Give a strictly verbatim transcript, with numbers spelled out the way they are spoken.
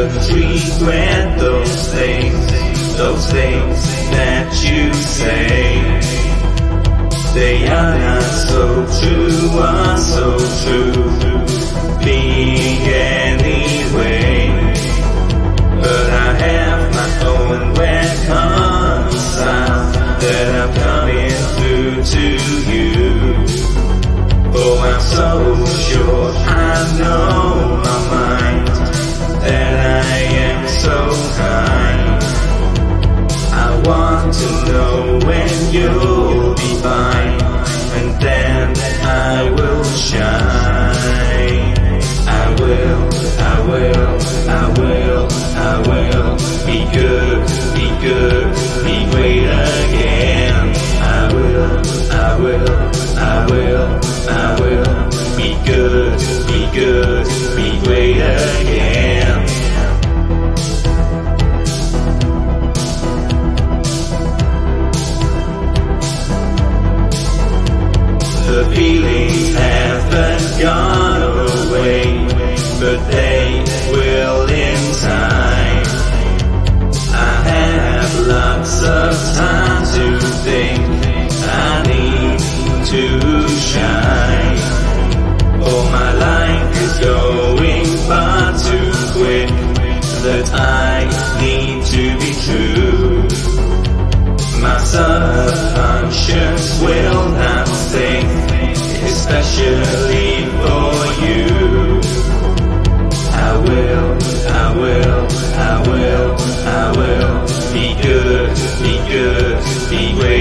shouldn't regret those things, those things that you say. They are not so true, are so true, being anyway. But I have my own reconcile that I'm coming through to you. Oh, I'm so sure I know my mind that I am so kind. I want to know when you'll be mine, and then I will shine. I will, I will, I will, I will be good, be good, be great again. I will, I will, I will, I will be good, be good, be great again. The feelings haven't gone away, but they will in time. I have lots of time to think, I need to shine. Oh, my life is going far too quick, that I need to be true. My subconscious will not think, especially for you. I will, I will, I will, I will be good, be good, be great.